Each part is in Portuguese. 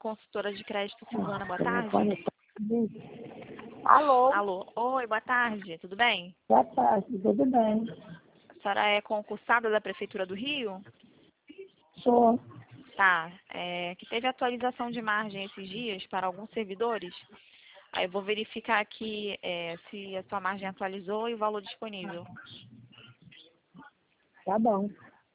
consultora de crédito Suzana, boa Telefone tarde. tá- Alô? Alô, oi, boa tarde, tudo bem? Boa tarde, tudo bem? A senhora é concursada da Prefeitura do Rio? Sou. Tá, que teve atualização de margem esses dias para alguns servidores. Aí eu vou verificar aqui se a sua margem atualizou e o valor disponível. Tá bom.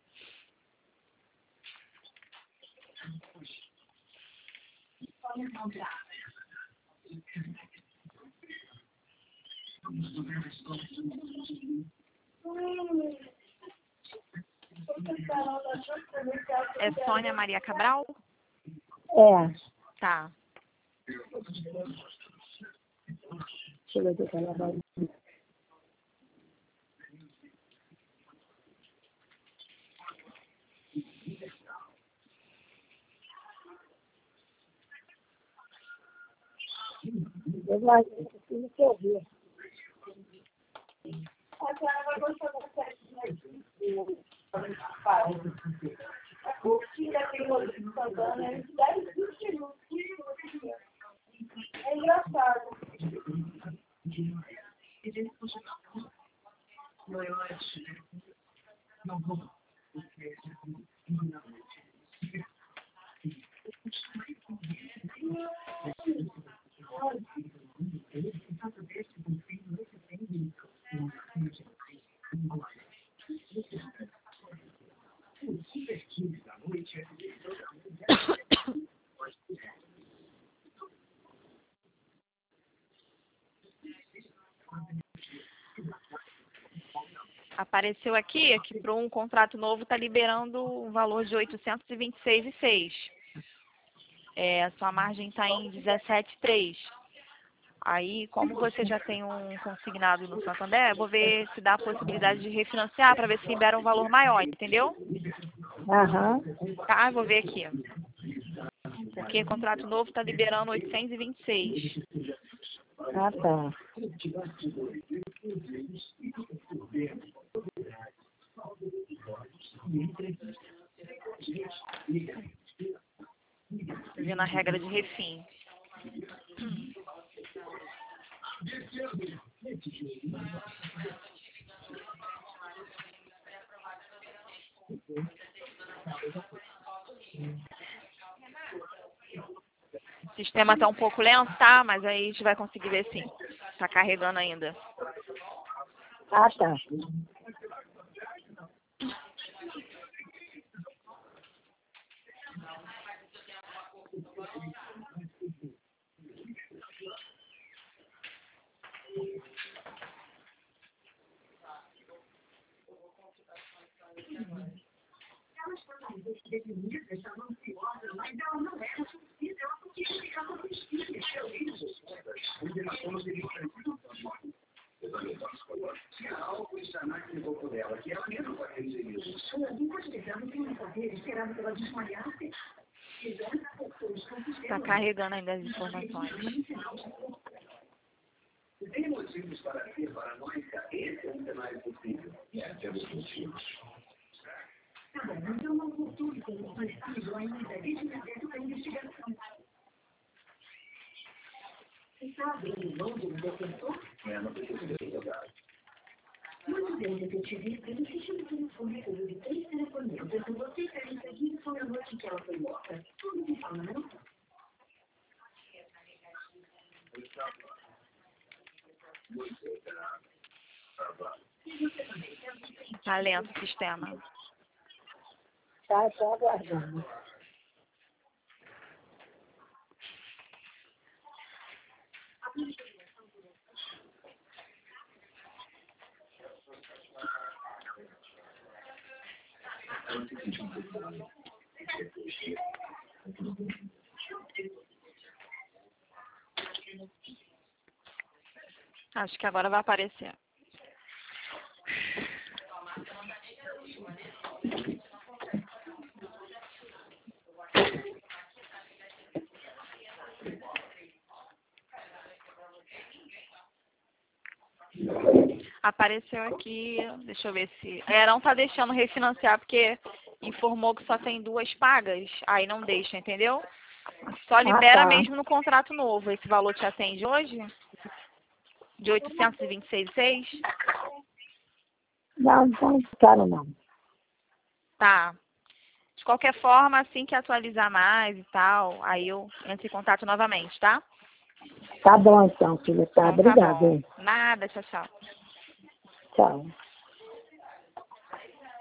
É Sônia Maria Cabral? É. Tá. Deixa eu ver o que ela vai dizer. Eu preciso te ouvir. A senhora vai gostar da festa, né? A curtida tem o Santana, é 10, 20 minutos. É engraçado. Apareceu aqui que para um contrato novo está liberando um valor de 826,6. A sua margem está em 17,3. Aí, como você já tem um consignado no Santander, eu vou ver se dá a possibilidade de refinanciar para ver se libera um valor maior, entendeu? Aham. Tá, eu vou ver aqui. Porque contrato novo está liberando 826. Ah, tá. Tô vendo a regra de refim. O sistema está um pouco lento, tá? Mas aí a gente vai conseguir ver sim. Tá carregando ainda. Ah, tá. Tá carregando ainda as informações. Muito bem, detetive. Ele assistiu o telefone de 3 telefonemas. Você quer seguir? Foi a noite que ela foi morta. Tudo se fala, não? Tá lento o sistema. Tá, tô aguardando. Acho que agora vai aparecer. Apareceu aqui, deixa eu ver se... não tá deixando refinanciar porque informou que só tem 2 pagas, aí não deixa, entendeu? Só libera tá. mesmo no contrato novo. Esse valor te atende hoje? De 826,6? Não, não quero não. Tá. De qualquer forma, assim que atualizar mais e tal, aí eu entro em contato novamente, tá? Tá bom então, filha. Tá, Então tá obrigada, bom. hein? Nada, tchau, tchau. Tchau.